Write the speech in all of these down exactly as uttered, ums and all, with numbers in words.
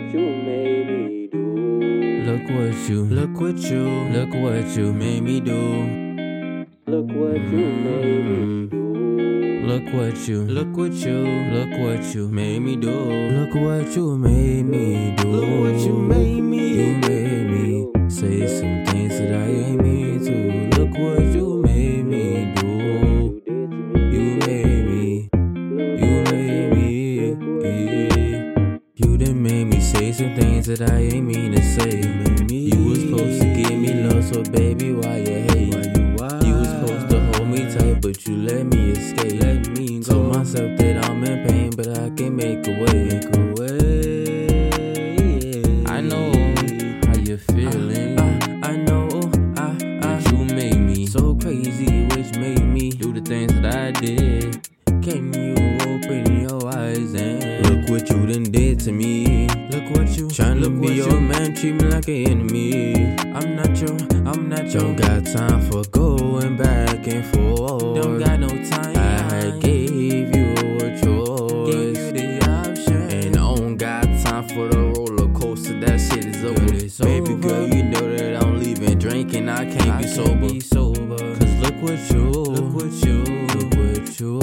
you made me do. Look what you, look what you, look what you made me do. Look what you made me do. Look what you, look what you, look what you made me do. Look what you made me do. Look what you made me. You made me say some things that I ain't mean to. Look what you made me do. You made me. You made me. Yeah. You done made me say some things that I ain't mean to say. You was supposed to give me love, so baby, why you hate? You was supposed to hold me tight, but you let me escape. Let me go. Told myself that I'm in pain, but I can make a way. Make a way. Yeah. I know how you feeling. I, I, I know I, I, that you made me so crazy, which made me do the things that I did. Can you open your eyes and look what you done did to me? Look what you tryna be your man, treat me like an enemy. I'm not your, I'm not your. Don't got time for going back and forth. Don't got no time. I gave you a choice, gave you the option, and I don't got time for the roller coaster. That shit is over. It's Baby over. Girl, you know that I'm leaving drinking. I can't I be can't sober. Be sober. Cause look what you, look what you, look what you.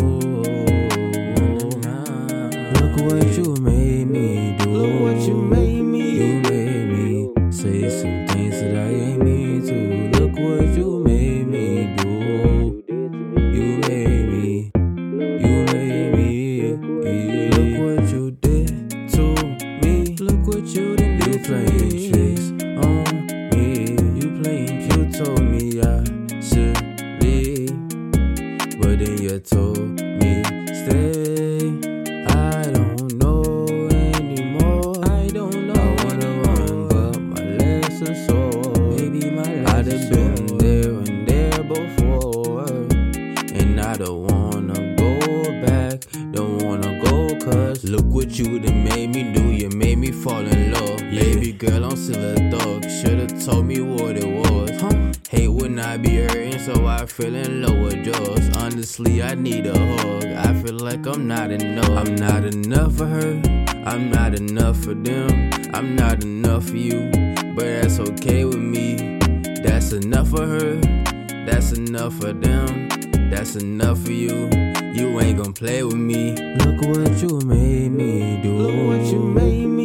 Look what you made me do. Look what you made me. You made me say some things that I ain't mean to. Look what you made me do. You made me. You made me. Yeah. Look what you did to me. Look what you done did. You playing tricks on me. You playing. You told me I should leave, but then you told me stay. I don't know anymore. I don't know. I wanna run, but my legs are sore. Baby, my legs I'd have been there and there before, and I don't wanna go back. Don't wanna go, cause look what you done made me do. You made me fall in love. Yeah. Baby girl, I'm still a thug. Should've told me what it was. Huh? Hate when I be hurting, so I feel in love with yours. Honestly, I need a hug. I feel like I'm not enough. I'm not enough for her. I'm not enough for them. I'm not enough for you, but that's okay with me. That's enough for her. That's enough for them. That's enough for you. You ain't gon' play with me. Look what you made me do. Look what you made me